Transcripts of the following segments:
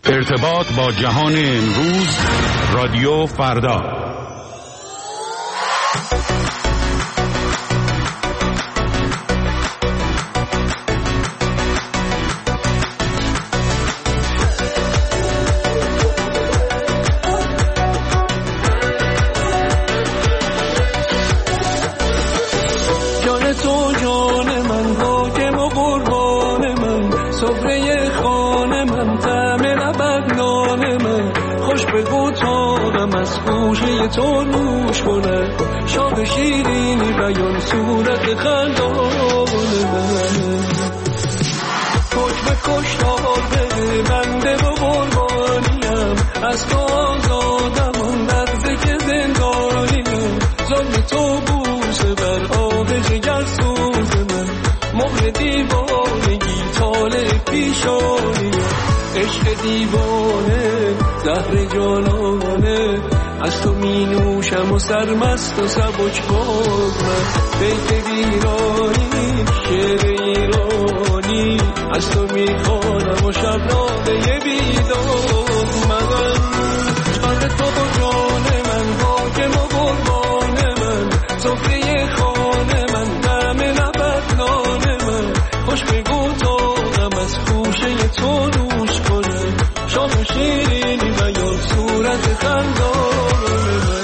ارتباط با جهان امروز، رادیو فردا. جان تو جان من، حاکم و قربان من، سفره خانه من، طعم لبت نان من، خوش بگو تاقم از گوشه تو نوش کنم، شاد شیرینی بیان صورت خندان من، حکم کشتار بده بنده و قربانیم، از تو آزادم آن لحظه که زندانیم، ظلم تو بوسه بر آب جگر سوز من، مهر دیوانگی طالع پیشانیم، عشق دیوانه زهر جانانه، از تو می نوشم و سرمست و سبک باز من، بیت ویرانی شعر ایرانی، از تو می خوانم و شب ناله بیداد من، جان تو و جان من، حاکم و قربان من، سفره خانه من، طعم لبت نان من، خوش بگو تاقم از خوشه تو نوش کنه، شام شیرینی بیان صورت خندان من.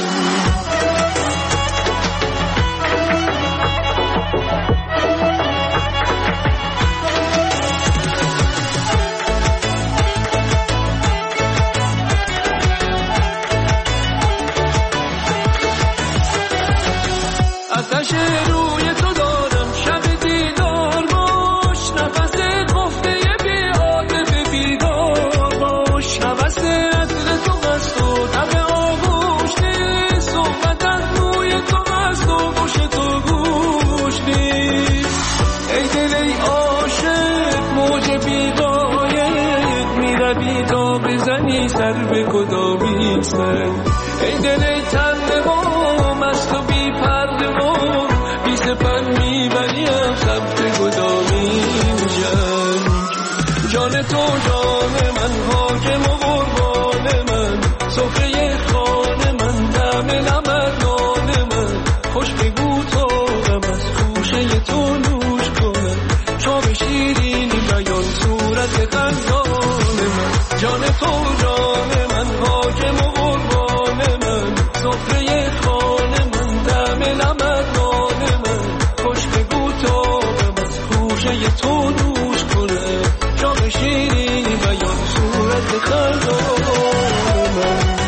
آتش روی تو دارم شب دیدار باش، نفس گفته بی عاطفه بیدار باش، نفس عطر تو هست و طبع آغوش نیست، صحبت از روی تو هست و گوش تو گوش نیست، ای دل ای عاشق موج بی‌قایق، میروی تا بزنی سر به کدامی سر، ای دل ای تنده و مست و بی پرده و بی سپر میبریم سبت کدامی جنگ، جان تو جان من، حاکم و قربان من، سفره خانه من، طعم لبت نان من، خوش بگو تاقم از خوشه تو نوش کنم، شام شیرینی بیان صورت خندان من، جان تو جان من، حاکم و قربان من، سفره خانه من، طعم لبت نان من، خوش بگو تاقم از خوشه تو نوش کنم، شام شیرینی بیان صورت خندان من.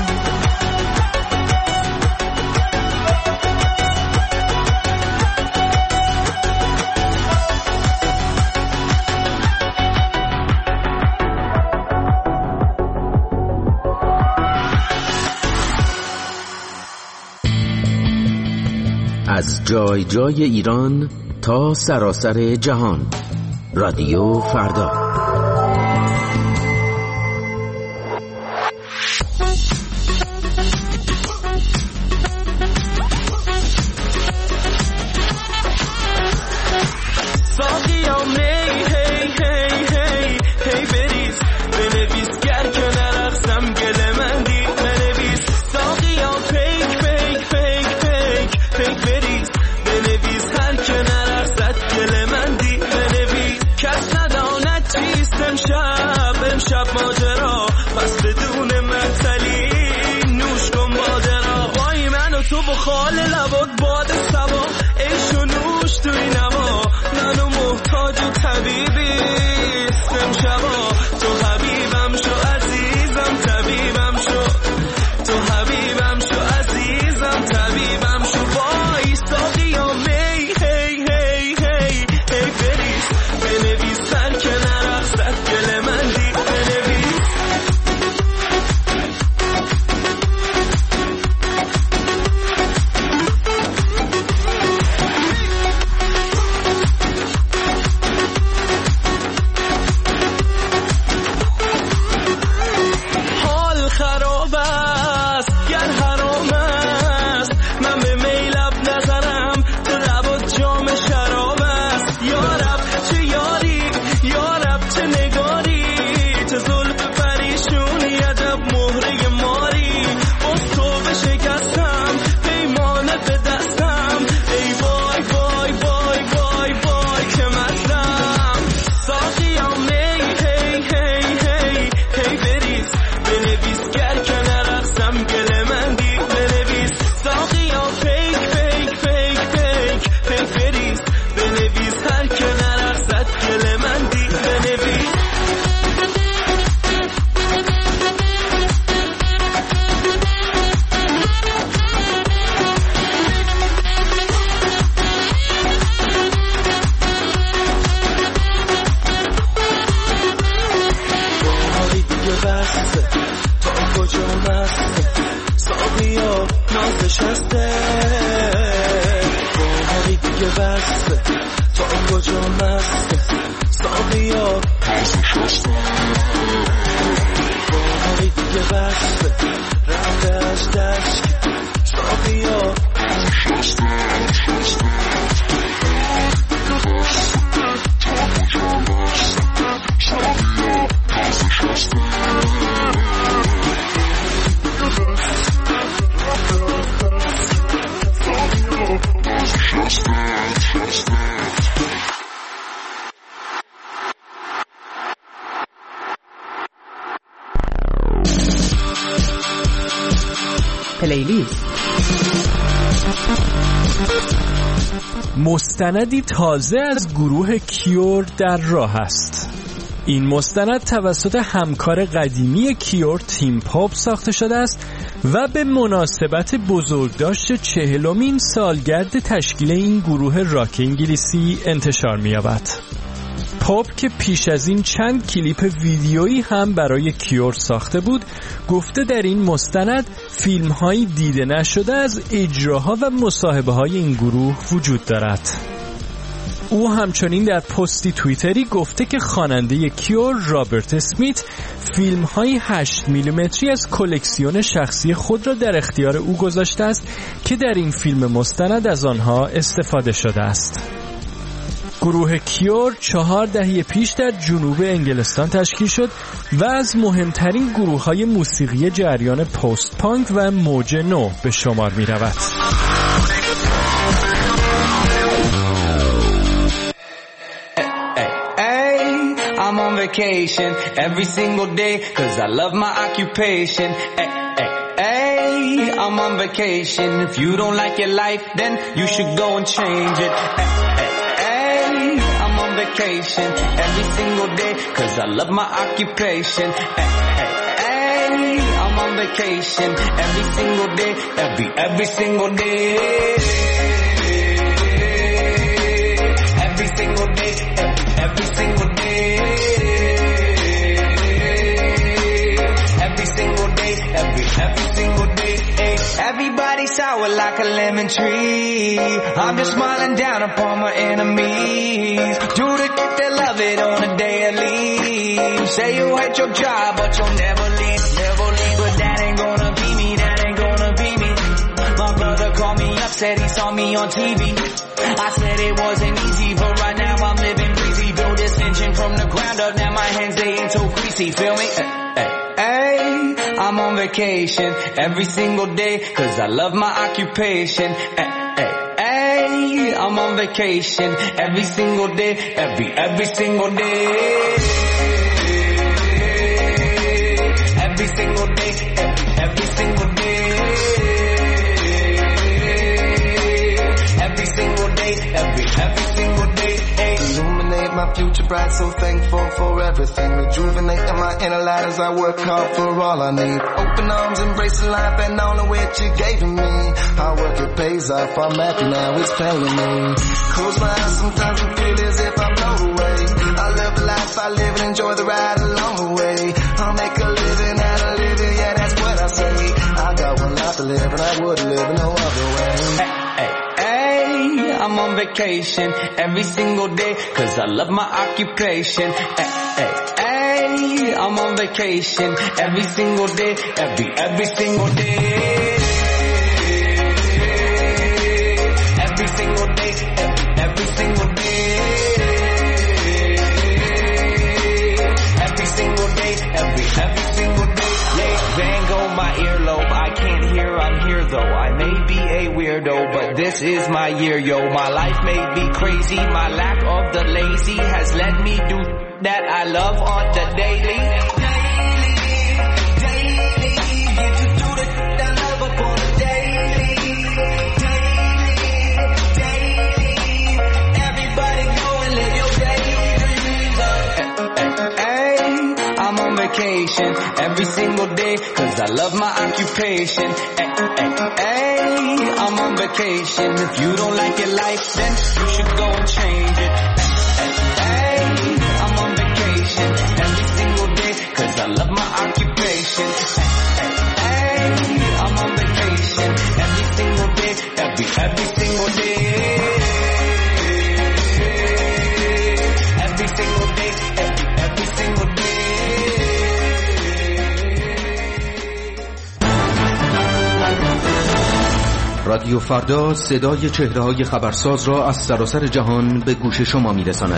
از جای جای ایران تا سراسر جهان، رادیو فردا. امشب ماجرا پس بدون معطلی نوش کن بادرا، وای من و تو با خال لبات باد سبا، عیش و نوش توی نما، منو محتاج و طبیبی امشبا، تو حبیبم شو عزیزم طبیبم شو، تو حبیبم شو عزیزم طبیبم شو، وای ساقیا می هی هی هی هی بریز بنویس سر کنار رقصت گل من دی بنویس. دیگه بسته تا کجا مسته ساقیا نازش هسته باقی دیگه بسته تا کجا مسته ساقیا نازش هسته باقی دیگه بسته رفته از دشت ساقیا نازش هسته پلیلیست. مستندی تازه از گروه کیور در راه است. این مستند توسط همکار قدیمی کیور تیم پاپ ساخته شده است و به مناسبت بزرگداشت 40مین سالگرد تشکیل این گروه راک انگلیسی انتشار می‌یابد. پاپ که پیش از این چند کلیپ ویدیویی هم برای کیور ساخته بود، گفته در این مستند فیلم‌هایی دیده نشده از اجراها و مصاحبه‌های این گروه وجود دارد. او همچنین در پستی توییتری گفته که خواننده کیور رابرت اسمیت فیلم‌های 8 میلیمتری از کلکسیون شخصی خود را در اختیار او گذاشته است که در این فیلم مستند از آنها استفاده شده است. گروه کیور 4 دهه پیش در جنوب انگلستان تشکیل شد و از مهمترین گروه‌های موسیقی جریان پست پانک و موج نو به شمار می‌رود. I'm on vacation every single day cause I love my occupation. Hey, I'm on vacation. If you don't like your life, then you should go and change it. Hey, I'm on vacation every single day cause I love my occupation. Hey, I'm on vacation every single day, every single day. Every single day, every single day. Every single day, every single day. Everybody sour like a lemon tree. I'm just smiling down upon my enemies. Do the shit they love it on a daily. Say you hate your job but you'll never leave, never leave. But that ain't gonna be me, that ain't gonna be me. My brother called me up, said he saw me on TV. I said it wasn't easy, but right now I'm living breezy. Build this engine from the ground up, now my hands they ain't so greasy, feel me? Hey, I'm on vacation every single day cause I love my occupation. Hey, I'm on vacation every single day, every single day. Every single day, every single day. Every single day, every single day. Illuminate my future bright, so thankful for everything. Rejuvenate my inner light as I work hard for all I need. Open arms, embrace life and all of which you gave to me. Hard work, it pays off, I'm happy now, it's paying me. Close my eyes, sometimes I feel as if I'm blown away. I live the life I live and enjoy the ride along the way. I'll make a living out of living, yeah, that's what I say. I got one life to live and I would live no other way. I'm on vacation every single day cause I love my occupation. Hey, I'm on vacation every single day, every single day. Every single day, every single day. Every single day, every single day. Van Gogh, my earlobe, I can't hear, I'm here though. I may be a weirdo, but this is my year, yo. My life may be crazy, my lack of the lazy has let me do that I love on the daily. Get to do the I love up on the daily. Everybody go and live your daydreams. I'm on vacation every single day cause I love my occupation. I'm on vacation. If you don't like your life, then you should go and change it. I'm on vacation every single day cause I love my رادیو فردا صدای چهره‌های خبرساز را از سراسر جهان به گوش شما می‌رساند.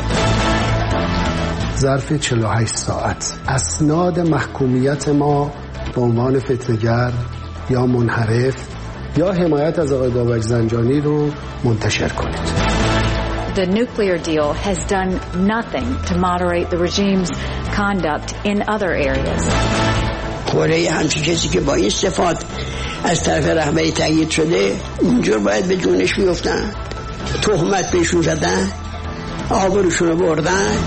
ظرف 48 ساعت اسناد محکومیت ما به عنوان فتنه‌گر یا منحرف یا حمایت از آقای بابک زنجانی رو منتشر کنید. The nuclear deal has done nothing to moderate the regime's conduct in other areas. کره همچین کسی که با این صفات از طرف رهبری تایید شده اونجور باید به جونش بیفتن، تهمت بهشون زدن، آبروشون رو بردن.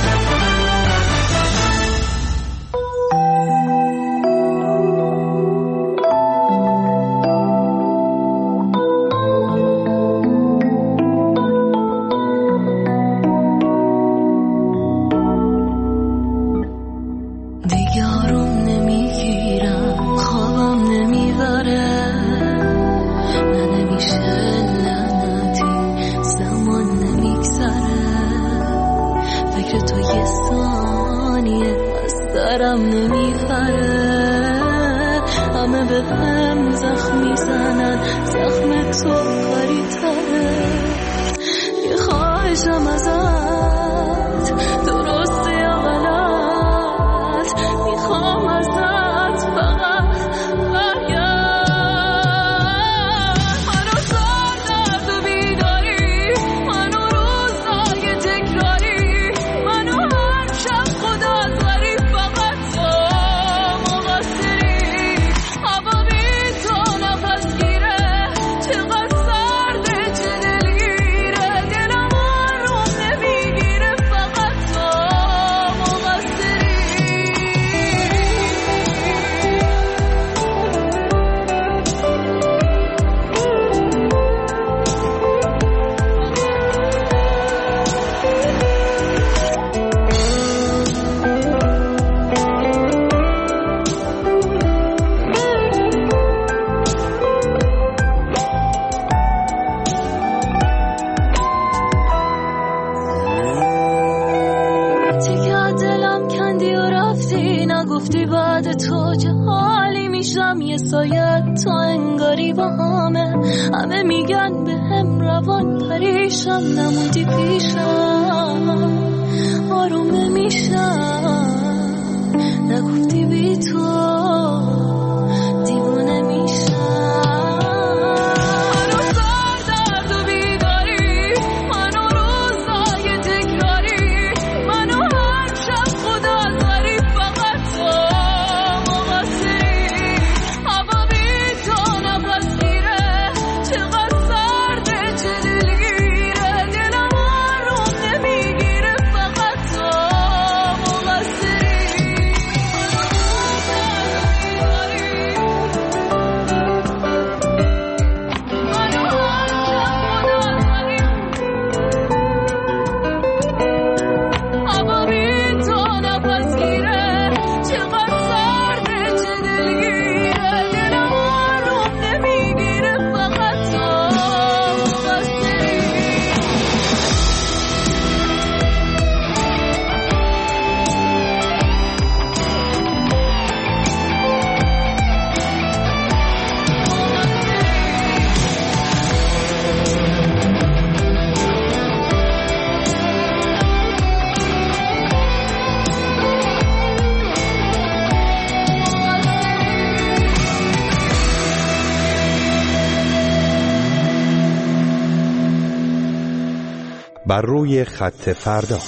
بر روی خط فردا.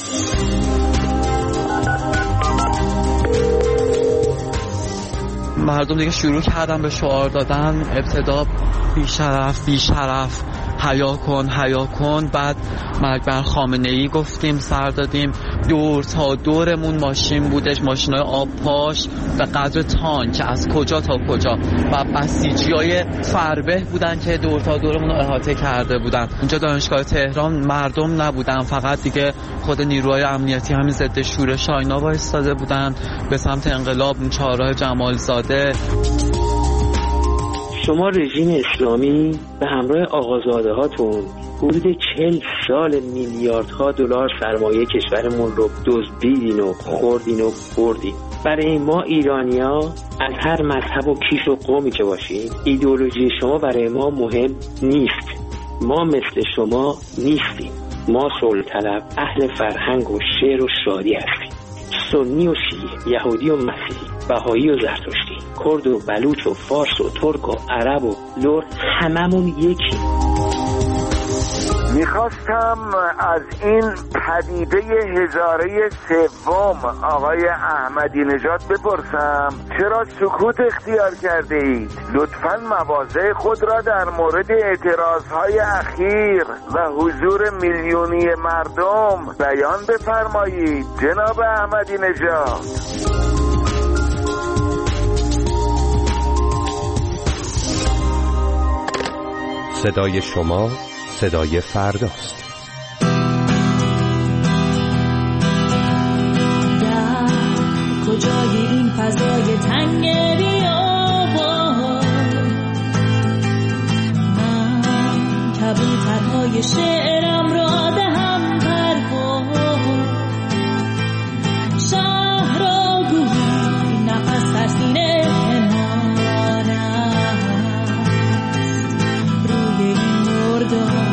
مردم دیگه شروع کردن به شعار دادن، ابتدا بی شرف حیا کن، بعد مرگ بر خامنه‌ای گفتیم، سر دادیم، دور تا دورمون ماشین بودش، ماشینای آب پاش به قدر تانک از کجا تا کجا و بسیجیای فربه بودن که دور تا دورمون رو احاطه کرده بودن. اونجا دانشگاه تهران مردم نبودن، فقط دیگه خود نیروهای امنیتی همین ضد شورش اینا وایساده بودن به سمت انقلاب. چهارراه جمالزاده. شما رژیم اسلامی به همراه آقازاده هاتون حدود 40 سال میلیاردها دلار سرمایه کشورمون رو دزدیدین و خوردین و بردین. برای ما ایرانی‌ها از هر مذهب و کیش و قومی که باشیم ایدئولوژی شما برای ما مهم نیست. ما مثل شما نیستیم. ما صلح طلب، اهل فرهنگ و شعر و شادی هستیم. سنی و شیعه، یهودی و مسیحی، بهایی و زرتشتی، کرد و بلوچ و فارس و ترک و عرب و لور، هممون یکی. میخواستم از این پدیده هزاره سوم آقای احمدی نژاد بپرسم چرا سکوت اختیار کرده اید؟ لطفاً مواضع خود را در مورد اعتراضهای اخیر و حضور میلیونی مردم بیان بفرمایید جناب احمدی نژاد. صدای شما صدای فرداست. در کجای این فضای تنگ بیابان من کبوترهای شعرم را دهم پرواز شهر را گویی نفس در سینه پنهان است روی این مردان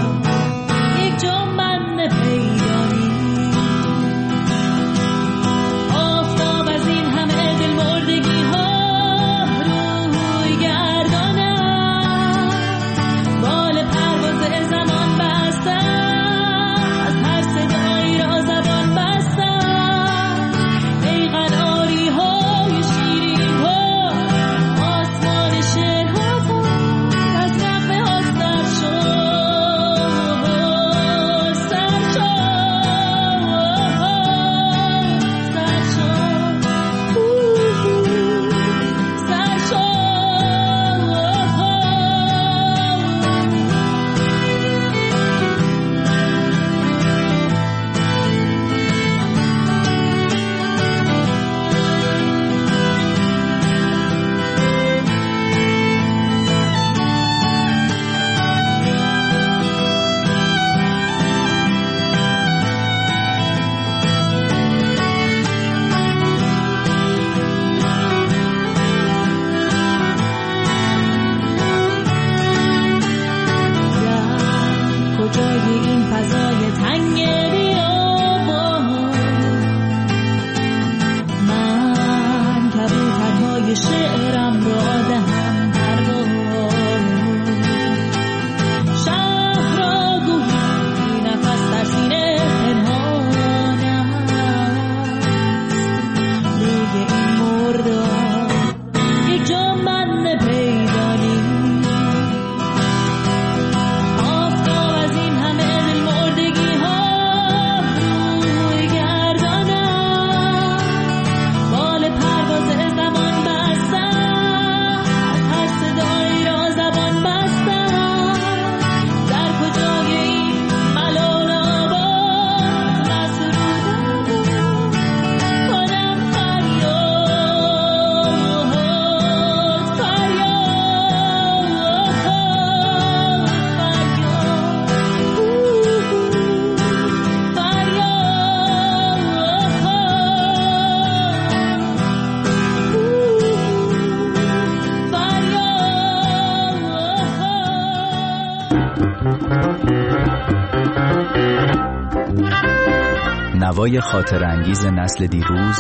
نوای خاطر انگیز نسل دیروز،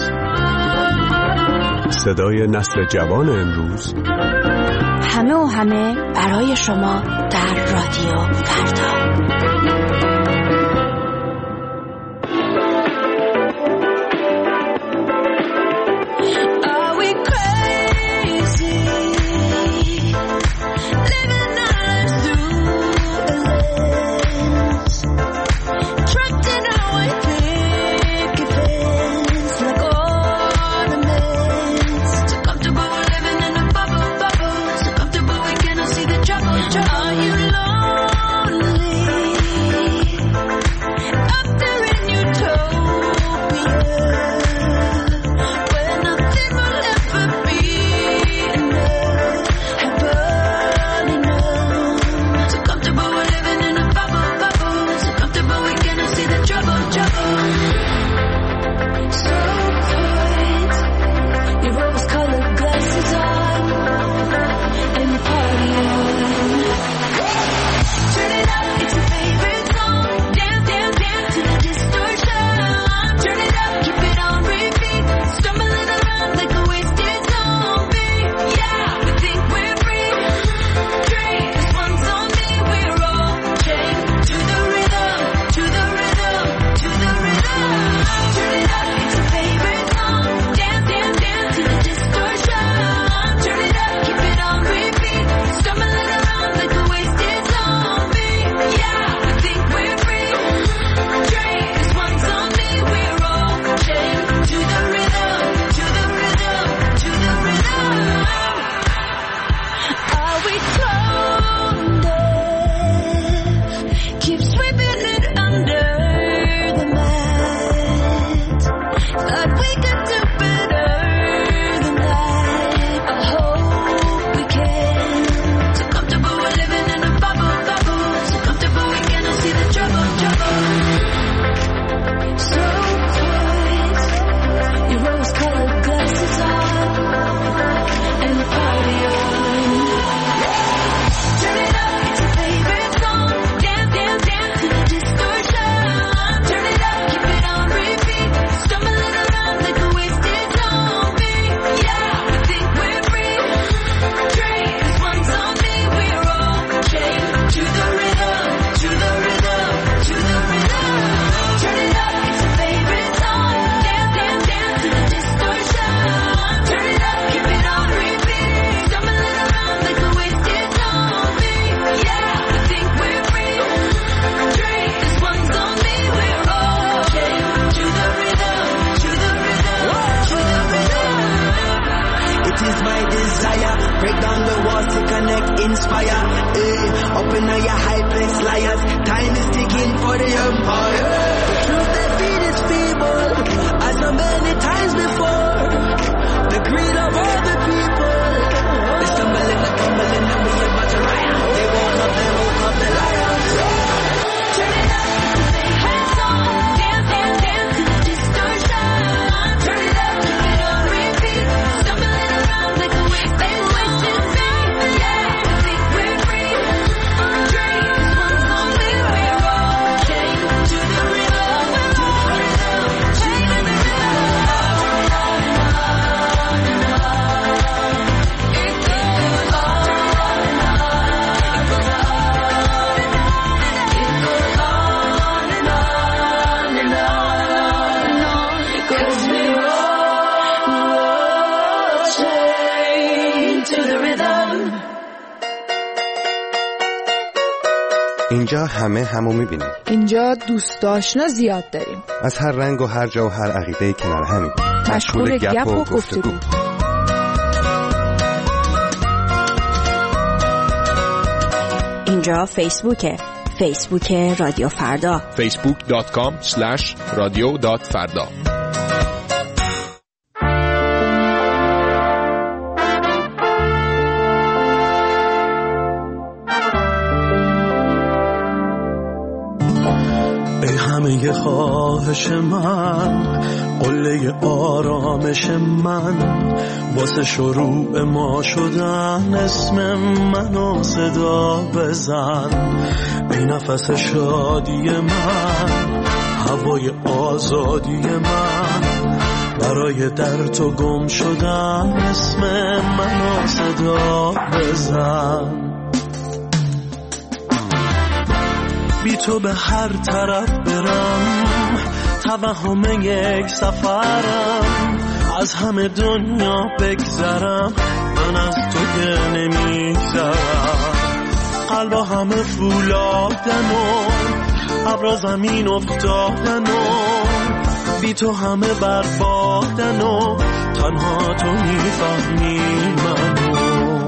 صدای نسل جوان امروز، همه و همه برای شما در رادیو فردا. Are you lonely? is my desire. Break down the walls to connect, inspire. Open all your high place liars. Time is ticking for the empire. The truth they feed is feeble, as so many times before. The greed of all the people. They stumble and they tumble and we about to riot. They woke up the liars. Turn it up, hands on, dance, dance, dance to the distortion. Turn it up, repeat, stumbling around like a waste and wasted space. Yeah, think we're free, our dreams once complete. We're all chained to the rhythm. We're all chained to the rhythm. اینجا همه همو میبینیم. اینجا دوست آشنا زیاد داریم. از هر رنگ و هر جا و هر عقیده کنار همیم. مشغول گپ و گفتگو. اینجا فیسبوکه. فیسبوک رادیو فردا. facebook.com/radio.farda. همه خواهش من، قله آرامش من، واسه شروع ما شدن اسم منو صدا بزن. ای نفس شادی من، هوای آزادی من، برای در تو گم شدن اسم منو صدا بزن. بی تو به هر طرف برم، توهم یک سفرم، از همه دنیا بگذرم، من از تو که نمیگذرم. قلبا همه فولادن و ابرا زمین افتادن و بی تو همه بربادن و تنها تو میفهمی منو.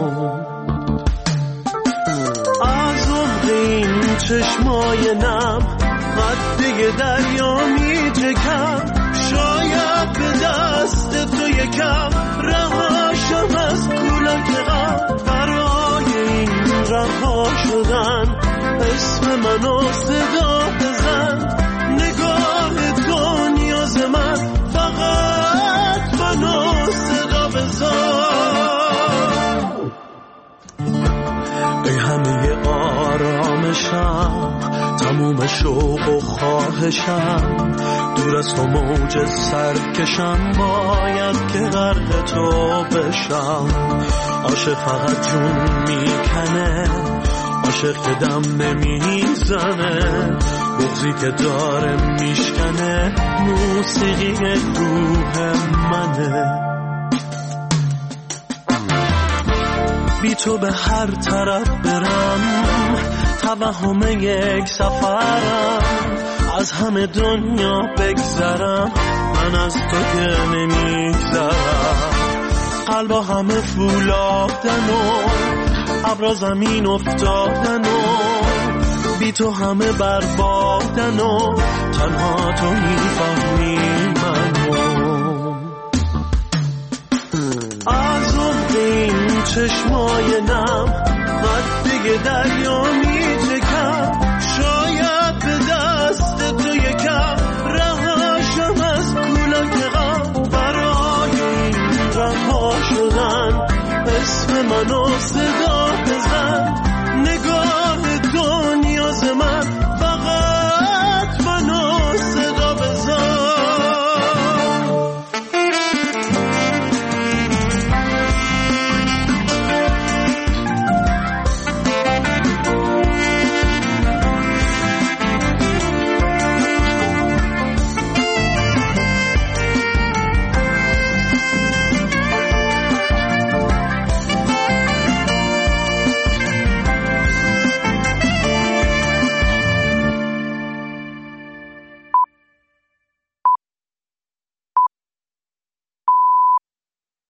از این چشمای نم قده دریا می چکم، شاید به دست تو یکم رهاشم از کولاک غم. برای این رها شدن اسم منو صدا بزن. نگاه تو نیاز من، فقط منو صدا بزن. ای همه آرامشم، تموم شوق و خواهشم، دور از تو موج سرکشم، باید که غرق تو بشم. عاشق فقط جون میکنه، عاشق که دم نمیزنه، بغضی که داره میشکنه، موسیقی روح منه. بی تو به هر طرف برم، توهم یک سفرم، از همه دنیا بگذرم، من از تو که نمیگذرم. قلبا همه فولادن و ابرا زمین افتادن و بی تو همه بربادن و تنها تو میفهمی منو. از این چشمای نم قده دریا می چکم، شاید به دست تو یکم رهاشم از کولاک غم. برای این رها شدن اسم منو صدا